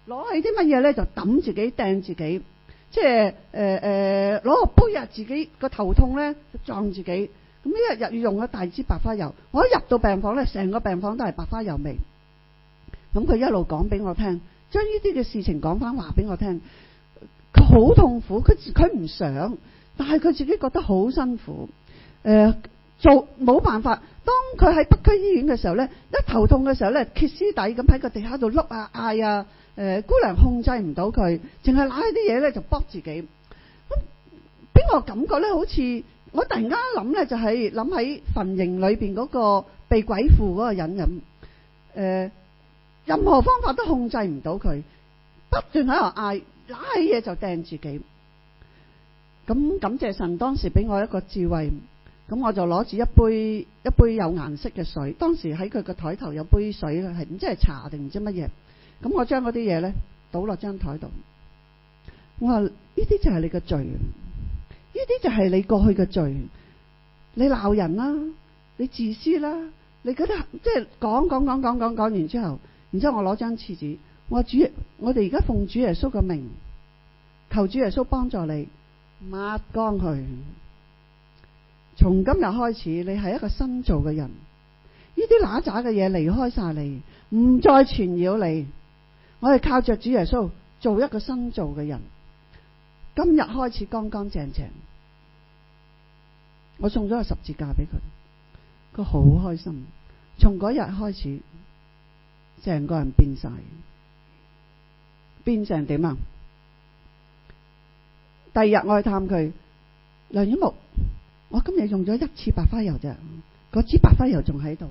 攞起啲乜嘢咧就揼自己掟自己，即係誒誒攞個杯啊，自己個頭痛咧就撞自己。咁呢日日要用咗大支白花油，我一入到病房咧，成個病房都係白花油味。咁佢一路講俾我聽，將呢啲嘅事情講翻話俾我聽。佢好痛苦，佢佢唔想，但係佢自己覺得好辛苦。誒、呃，做冇辦法。當佢喺北區醫院嘅時候咧，一頭痛嘅時候咧，歇斯底咁喺個地下度碌啊嗌啊，誒、呃，姑娘控制唔到佢，淨係揦起啲嘢咧就搏自己。咁俾我感覺咧，好似我突然間諗咧，就係諗喺墳塋裏邊嗰個被鬼附嗰個人咁。誒、呃，任何方法都控制唔到佢，不斷喺度嗌。拉嘢就掟自己，咁感謝神當時俾我一個智慧，咁我就攞住一杯一杯有顏色嘅水，當時喺佢個台頭有杯水係唔知係茶定唔知乜嘢，咁我將嗰啲嘢呢倒落張台度，我話呢啲就係你嘅罪，呢啲就係你過去嘅罪，你鬧人啦，你自私啦，你覺得即係講講講講講講完之後，然之後我攞張廁紙。我主，我哋而家奉主耶穌嘅名，求主耶穌幫助你抹乾佢。從今日開始，你係一個新造嘅人，呢啲揦渣嘅嘢離開晒你，唔再纏繞你。我哋靠着主耶穌做一個新造嘅人。今日開始乾乾淨淨。我送咗個十字架俾佢，佢好開心。從嗰日開始，成個人變晒。變成點啊？第二日我去探佢，梁婉木，我今日用咗一次白花油啫，嗰支白花油仲喺度。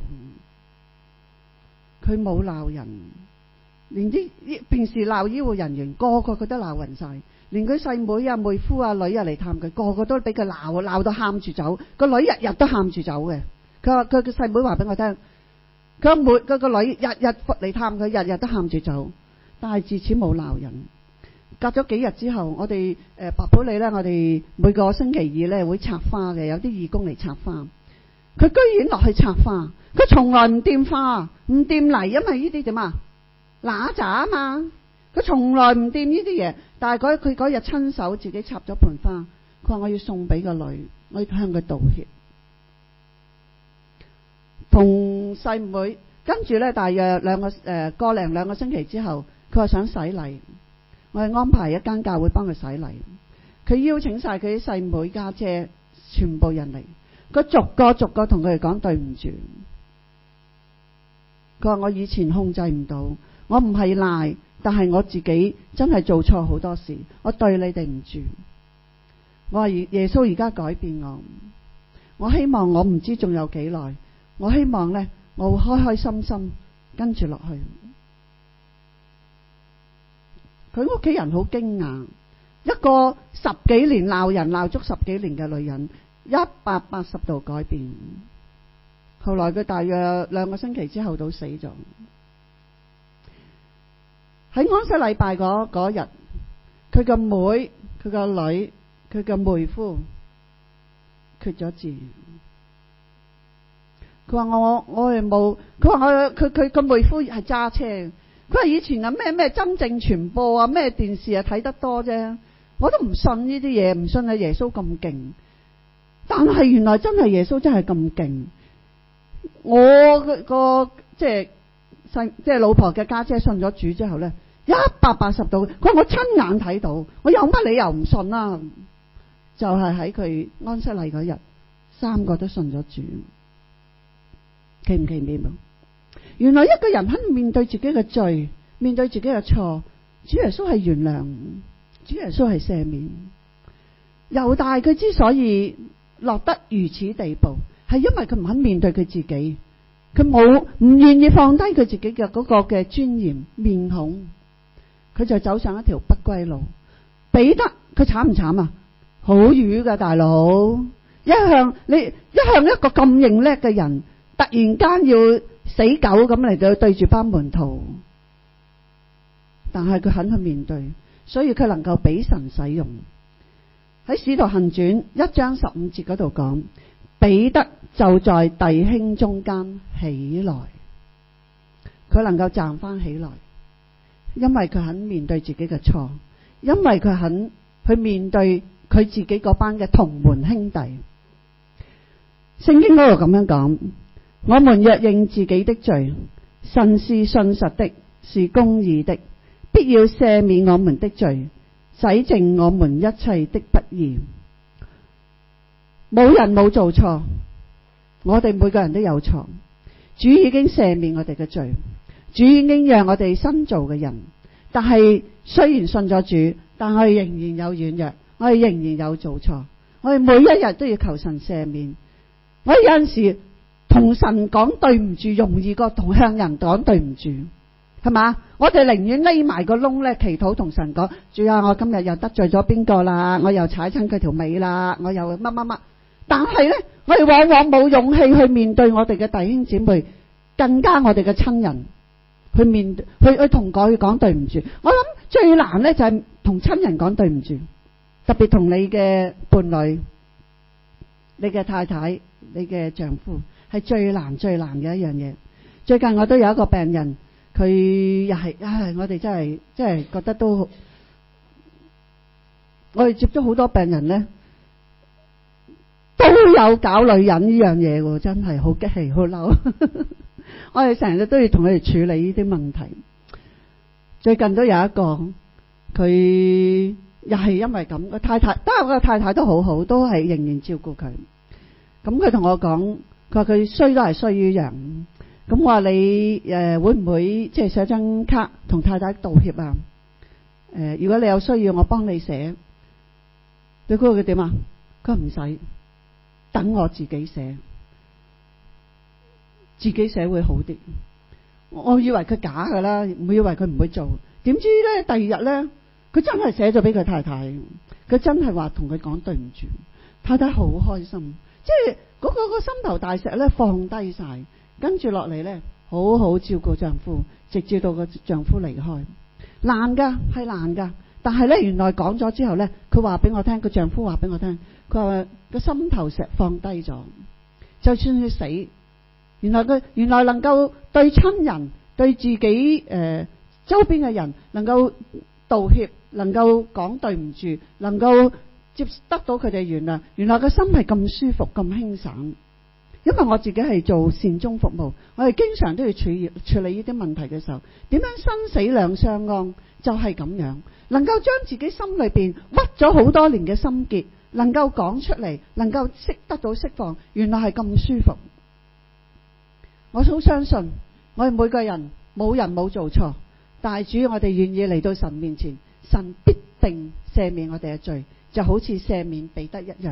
佢冇鬧人，連啲平時鬧醫護人員個個佢都鬧暈晒，連佢細妹啊、妹夫啊、女啊嚟探佢，個個都俾佢鬧，鬧到喊住走。個女日日都喊住走嘅。佢話佢嘅細妹話俾我聽，佢妹佢個女日日嚟探佢，日日都喊住走。但係自此冇鬧人。隔咗幾日之後，我哋誒白普理咧，我哋每個星期二咧會插花嘅，有啲義工嚟插花。佢居然落去插花，佢從來唔掂花，唔掂泥，因為呢啲點啊揦渣啊嘛。佢從來唔掂呢啲嘢，但係佢嗰日親手自己插咗盆花。佢話我要送俾個女，我要向佢道歉。同細妹跟住咧，大約兩個誒個零兩個星期之後。佢話想洗禮，我哋安排一間教會幫佢洗禮。佢邀請晒佢啲細妹家姐全部人嚟，佢逐個逐個同佢哋講對唔住。佢話我以前控制唔到，我唔係賴，但係我自己真係做錯好多事，我對你哋唔住。我話耶穌而家改變我，我希望我唔知仲有幾耐，我希望呢，我會開開心心跟住落去。佢屋企人好驚訝，一個十幾年鬧人鬧足十幾年嘅女人，一百八十度改變。後來佢大約兩個星期之後都死咗。喺安息禮拜嗰嗰日，佢個妹、佢個女、佢個妹夫決咗志。佢話我我係冇，佢話我佢佢個妹夫係揸車。佢話以前啊咩咩真正傳播啊咩電視啊睇得多啫，我都唔信呢啲嘢，唔信啊耶穌咁勁。但係原來真係耶穌真係咁勁。我個個即係細即係老婆嘅家姐信咗主之後咧，一百八十度，佢話我親眼睇到，我有乜理由唔信啊？就係喺佢安息禮嗰日，三個都信咗主，奇唔奇妙？原來一個人肯面對自己嘅罪，面對自己嘅錯，主耶穌係原諒，主耶穌係赦免。猶大佢之所以落得如此地步，係因為佢唔肯面對佢自己，佢冇唔願意放低佢自己嘅嗰個嘅尊嚴面孔，佢就走上一條不歸路。彼得佢慘唔慘啊？好瘀噶大佬，一向你一向一個咁認叻嘅人，突然間要死狗咁嚟到對住班門徒，但係佢肯去面對，所以佢能夠俾神使用。喺使徒行傳一章十五節嗰度講，彼得就在弟兄中間起來，佢能夠站翻起來， 因為佢肯面對自己嘅錯，因為佢肯去面對佢自己嗰班嘅同門兄弟。聖經嗰度咁樣講：我們若認自己的罪，神是信實的，是公義的，必要赦免我們的罪，洗淨我們一切的不義。冇人冇做錯，我哋每個人都有錯。主已經赦免我哋嘅罪，主已經讓我哋新造嘅人。但係雖然信咗主，但我哋仍然有軟弱，我哋仍然有做錯。我哋每一日都要求神赦免。我哋有陣時同神講對唔住，容易過同向人講對唔住，係嘛？我哋寧願匿埋個窿咧，祈禱同神講：主啊，我今日又得罪咗邊個啦，我又踩親佢條尾啦，我又乜乜乜。但係咧，我哋往往冇勇氣去面對我哋嘅弟兄姊妹，更加我哋嘅親人去面對，去去同佢講對唔住。我諗最難咧就係同親人講對唔住，特別同你嘅伴侶、你嘅太太、你嘅丈夫，係最難最難嘅一樣嘢。最近我都有一個病人，佢又係，唉，我哋真係真係覺得都，我哋接咗好多病人咧，都有搞女人呢樣嘢喎，真係好激氣，好嬲。我哋成日都要同佢哋處理呢啲問題。最近都有一個，佢又係因為咁，個太太，當然個太太都好好，都係仍然照顧佢。咁佢同我講，佢話佢衰都係衰於人。咁我話你誒、呃、會唔會即係寫張卡同太太道歉啊？誒、呃，如果你有需要，我幫你寫。你估佢點啊？佢唔使，等我自己寫，自己寫會好啲。我以為佢假噶啦，唔以為佢唔會做。點知咧，第二日咧，佢真係寫咗俾佢太太，佢真係話同佢講對唔住。太太好開心，即係嗰個個心頭大石咧放低晒，跟住落嚟咧好好照顧丈夫，直至到個丈夫離開。難噶，係難噶，但係咧原來講咗之後咧，佢話俾我聽，個丈夫話俾我聽，佢話個心頭石放低咗，就算佢死，原來佢原來能夠對親人、對自己誒、呃、周邊嘅人能夠道歉，能夠講對唔住，能夠接得到佢哋原諒，原來個心係咁舒服、咁輕省。因為我自己係做善終服務，我哋經常都要處理處理呢啲問題嘅時候，點樣生死兩相安，就係咁樣，能夠將自己心裏邊屈咗好多年嘅心結，能夠講出嚟，能夠識得到釋放，原來係咁舒服。我好相信，我哋每個人冇人冇做錯，但係主我哋願意嚟到神面前，神必定赦免我哋嘅罪，就好似赦免彼得一樣。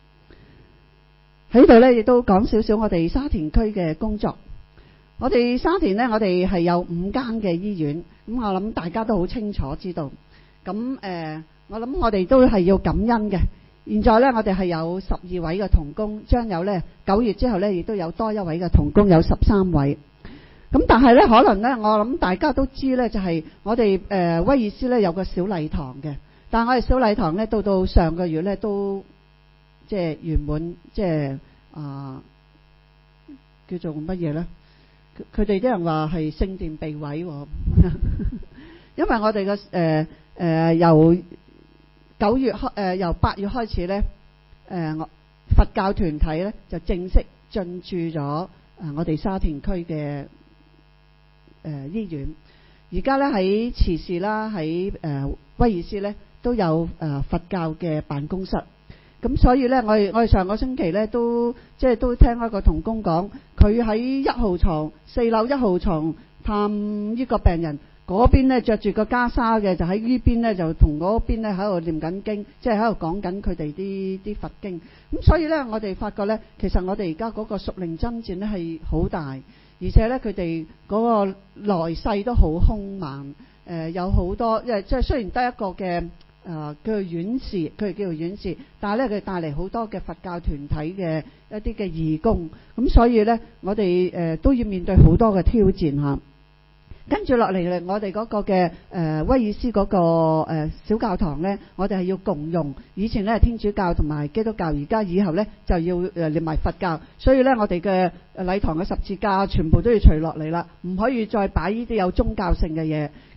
喺度呢，亦都講少少我哋沙田區嘅工作。我哋沙田呢，我哋係有五間嘅醫院，咁我諗大家都好清楚知道。咁誒、呃，我諗我哋都係要感恩嘅。現在呢，我哋係有十二位嘅同工，將有呢九月之後呢，亦都有多一位嘅同工，有十三位。咁但係呢，可能呢，我諗大家都知呢，就係、是、我哋誒、呃、威爾斯呢有個小禮堂嘅，但係我哋小禮堂呢，到到上個月呢都。即係圓滿，即係啊，叫做乜嘢咧？佢哋啲人話係聖殿被毀，因為我哋嘅誒誒由九月開誒由八月開始咧，誒、呃、佛教團體咧就正式進駐咗啊、呃、我哋沙田區嘅誒、呃、醫院。而家咧喺慈氏啦，喺誒、呃、威爾斯咧都有誒、呃、佛教嘅辦公室。咁所以咧，我哋我哋上個星期咧都即係都聽一個同工講，佢喺一號床四樓一號床探呢個病人，嗰邊咧着住個袈裟嘅，就喺呢邊咧就同嗰邊咧喺度念緊經，即係喺度講緊佢哋啲啲佛經。咁所以咧，我哋發覺咧，其實我哋而家嗰個屬靈爭戰咧係好大，而且咧佢哋嗰個來勢都好兇猛。誒、呃，有好多，因為即係雖然得一個嘅。誒、呃，叫做院士，佢哋叫做院士，但係咧佢帶嚟好多嘅佛教團體嘅一啲嘅義工，咁所以咧我哋誒、呃、都要面對好多嘅挑戰吓。跟住落嚟咧，我哋嗰個嘅誒、呃、威爾斯嗰、那個誒、呃、小教堂咧，我哋係要共用。以前咧係天主教同埋基督教，而家以後咧就要誒連埋佛教，所以咧我哋嘅禮堂嘅十字架全部都要除落嚟啦，唔可以再擺呢啲有宗教性嘅嘢。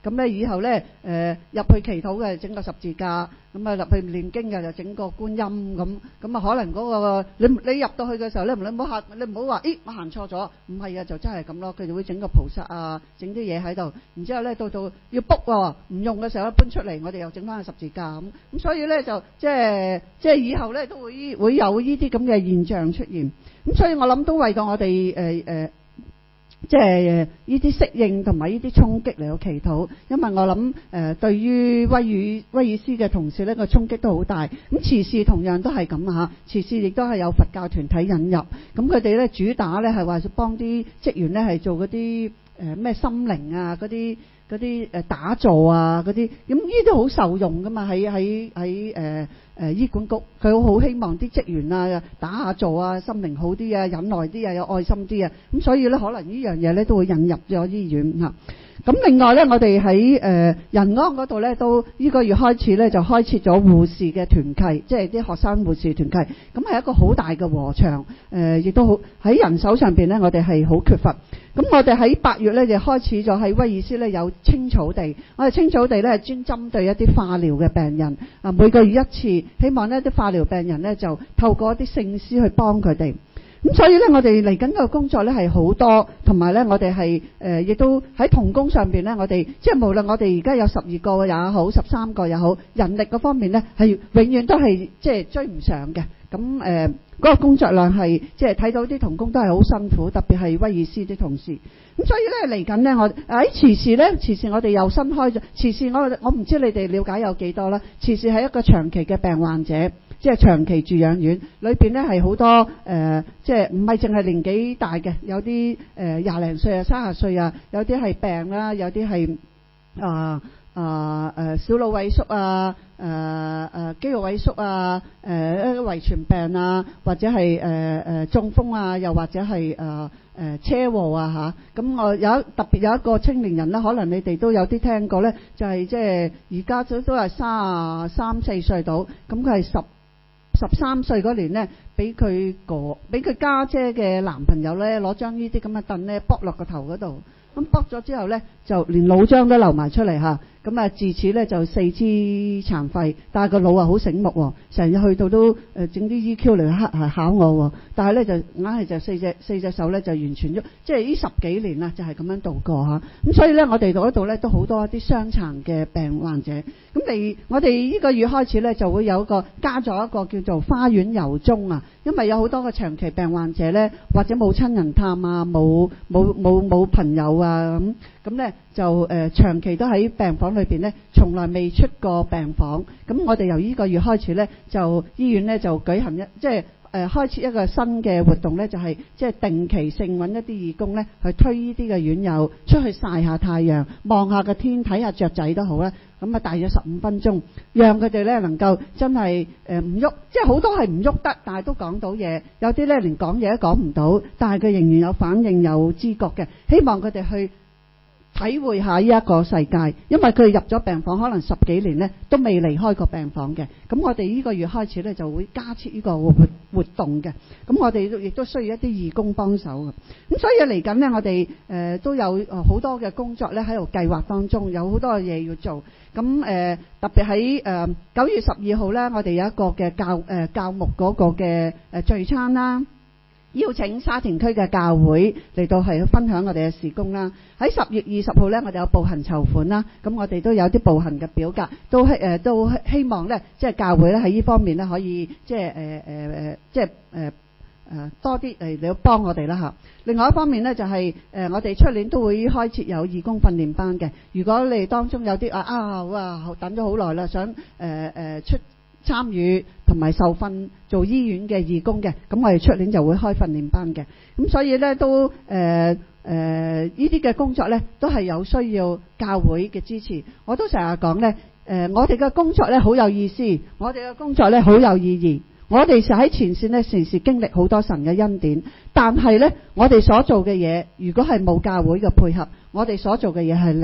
咁咧以後咧誒入去祈禱嘅整個十字架，咁啊入去念經嘅就整個觀音咁，咁啊可能嗰個你你入到去嘅時候咧，你唔好嚇，你唔好話，咦我行錯咗，唔係啊，就真係咁咯，佢就會整個菩薩啊，整啲嘢喺度，然之後咧到到要 book 喎，唔用嘅時候咧搬出嚟，我哋又整翻個十字架咁，咁所以咧就即係即係以後咧都會會有呢啲咁嘅現象出現，咁所以我諗都為到我哋誒誒。即係呢啲適應同埋呢啲衝擊嚟到祈禱，因為我諗誒、呃、對於威爾威爾斯嘅同事呢個衝擊都好大。咁慈氏同樣都係咁嚇，慈氏亦都係有佛教團體引入，咁佢哋呢主打呢係話幫啲職員呢係做嗰啲誒咩心靈啊嗰啲。嗰啲誒打坐啊，嗰啲咁呢啲好受用噶嘛，喺喺喺誒誒醫管局，佢好希望啲職員啊打下坐啊，心靈好啲啊，忍耐啲啊，有愛心啲啊，咁所以咧可能呢樣嘢咧都會引入咗醫院嚇。咁另外咧，我哋喺誒仁安嗰度咧，都呢個月開始咧就開設咗護士嘅團契，即係啲學生護士團契，咁係一個好大嘅禾場，誒亦都好喺人手上邊咧，我哋係好缺乏。咁我哋喺八月咧就開始咗喺威爾斯咧有青草地，我哋青草地咧係專針對一啲化療嘅病人，啊每個月一次，希望呢啲化療病人咧就透過一啲聖詩去幫佢哋。咁所以咧，我哋嚟緊嘅工作咧係好多，同埋咧我哋係誒亦都喺同工上邊咧，我哋即係無論我哋而家有十二個也好，十三個也好，人力嗰方面咧係永遠都係即係追唔上嘅。咁誒嗰個工作量係即係睇到啲同工都係好辛苦，特別係威爾斯啲同事。咁所以咧嚟緊咧，我喺慈氏咧，慈氏我哋又新開咗慈氏，我我唔知你哋了解有幾多啦。慈氏係一個長期嘅病患者。即係長期住養院，裏邊咧係好多誒、呃，即係唔係淨係年紀大嘅，有啲誒廿零歲啊、三十歲啊，有啲係病啦，有啲係啊啊誒小腦萎縮啊、誒、呃、誒肌肉萎縮啊、誒一啲遺傳病啊，或者係誒誒中風啊，又或者係誒誒車禍啊嚇。咁我有特別有一個青年人啦，可能你哋都有啲聽過咧，就係即係而家都都係三十三四歲到，咁佢係十。十三歲嗰年呢，俾佢個俾佢家姐嘅男朋友呢攞張呢啲咁嘅凳呢剝落個頭嗰度，咁剝咗之後呢，就連腦漿都流埋出嚟嚇，咁啊自此呢，就四肢殘廢，但係個腦啊好醒目喎，成日去到都誒整啲 E Q 嚟考考我喎，但係呢，就硬係就四隻四隻手呢，就完全喐，即係呢十幾年啦就係咁樣度過嚇，咁所以呢，我哋嗰度呢，都好多一啲傷殘嘅病患者，咁你我哋呢個月開始呢，就會有一個加咗一個叫做花園遊蹤啊，因為有好多個長期病患者呢，或者冇親人探啊，冇冇冇冇朋友啊咁。咁咧就誒、呃、長期都喺病房裏邊咧，從來未出過病房。咁我哋由呢個月開始咧，就醫院咧就舉行一即係誒、呃、開設一個新嘅活動咧，就係即係定期性揾一啲義工咧，去推呢啲嘅院友出去曬下太陽，望下個天，睇下雀仔都好啦。咁啊，大約十五分鐘，讓佢哋咧能夠真係誒唔喐，即係好多係唔喐得，但係都講到嘢。有啲咧連講嘢都講唔到，但係佢仍然有反應、有知覺嘅。希望佢哋去體會下呢一個世界，因為佢入咗病房可能十幾年呢都未離開過病房嘅。咁我哋呢個月開始呢就會加設呢個活活動嘅。咁我哋亦都需要一啲義工幫手嘅。咁所以嚟緊呢，我哋誒、呃、都有好多嘅工作呢喺度計劃當中，有好多嘅嘢要做。咁誒、呃、特別喺誒九月十二號呢，我哋有一個嘅教誒、呃、教牧嗰個嘅誒聚餐啦。邀請沙田區嘅教會嚟到係分享我哋嘅事工啦。喺十月二十號呢，我哋有步行籌款啦。咁我哋都有啲步行嘅表格，都係誒、呃、都希望呢，即係教會咧喺呢方面呢，可以即係誒誒誒，即係誒誒多啲嚟嚟幫我哋啦嚇。另外一方面呢，就係、是、誒、呃、我哋出年都會開設有義工訓練班嘅。如果你當中有啲啊啊哇等咗好耐啦，想誒誒、呃呃、出參與同埋受訓做醫院嘅義工嘅，咁我哋出年就會開訓練班嘅。咁所以呢，都誒誒呢啲嘅工作呢，都係有需要教會嘅支持。我都成日講呢，誒、呃、我哋嘅工作呢好有意思，我哋嘅工作呢好有意義。我哋就喺前線呢，時時經歷好多神嘅恩典，但係呢，我哋所做嘅嘢，如果係冇教會嘅配合，我哋所做嘅嘢係零。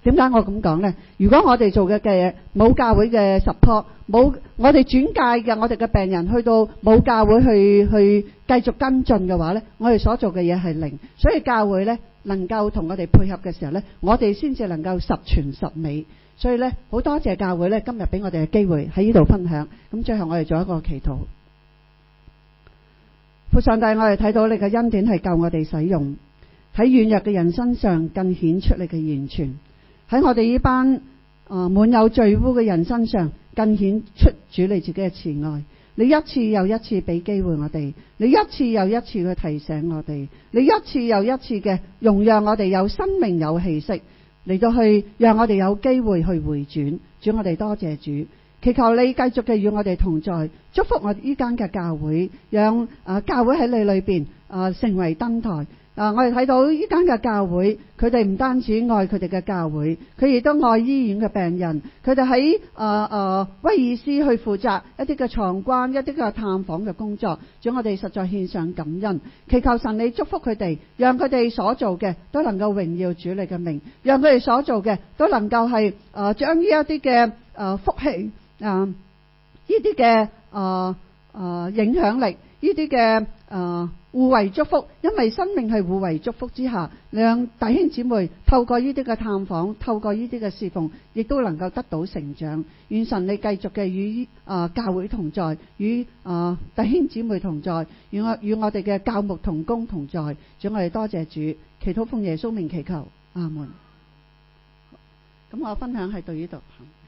點解我咁講呢？如果我哋做嘅嘅冇教會嘅 support， 冇我哋轉介嘅我哋嘅病人去到冇教會去去繼續跟進嘅話呢，我哋所做嘅嘢係零。所以教會呢能夠同我哋配合嘅時候呢，我哋先至能夠十全十美。所以呢，好多謝教會呢今日俾我哋嘅機會喺呢度分享。咁最後我哋做一個祈禱。父上帝，我哋睇到你嘅恩典係夠我哋使用，喺軟弱嘅人身上更顯出你嘅完全。喺我哋呢班啊滿有罪污嘅人身上，更顯出主你自己嘅慈愛。你一次又一次俾機會我哋，你一次又一次去提醒我哋，你一次又一次嘅容讓我哋有生命有氣息嚟到去，讓我哋有機會去回轉。主，我哋多謝主，祈求你繼續嘅與我哋同在，祝福我呢間嘅教會，讓啊教會喺你裏邊啊成為燈台。啊！我哋睇到呢間嘅教會，佢哋唔單止愛佢哋嘅教會，佢亦都愛醫院嘅病人。佢哋喺誒誒威爾斯去負責一啲嘅床關、一啲嘅探訪嘅工作。主，我哋實在獻上感恩，祈求神你祝福佢哋，讓佢哋所做嘅都能夠榮耀主你嘅名，讓佢哋所做嘅都能夠係誒將呢一啲嘅誒福氣啊，呢啲嘅誒誒影響力，呢啲嘅誒。互為祝福，因為生命係互為祝福之下，讓弟兄姊妹透過呢啲嘅探訪，透過呢啲嘅侍奉，亦都能夠得到成長。願神你繼續嘅與啊教會同在，與啊弟兄姊妹同在，與我與我哋嘅教牧同工同在。主，我哋多謝主，祈禱奉耶穌名祈求，阿門。咁我分享係到呢度。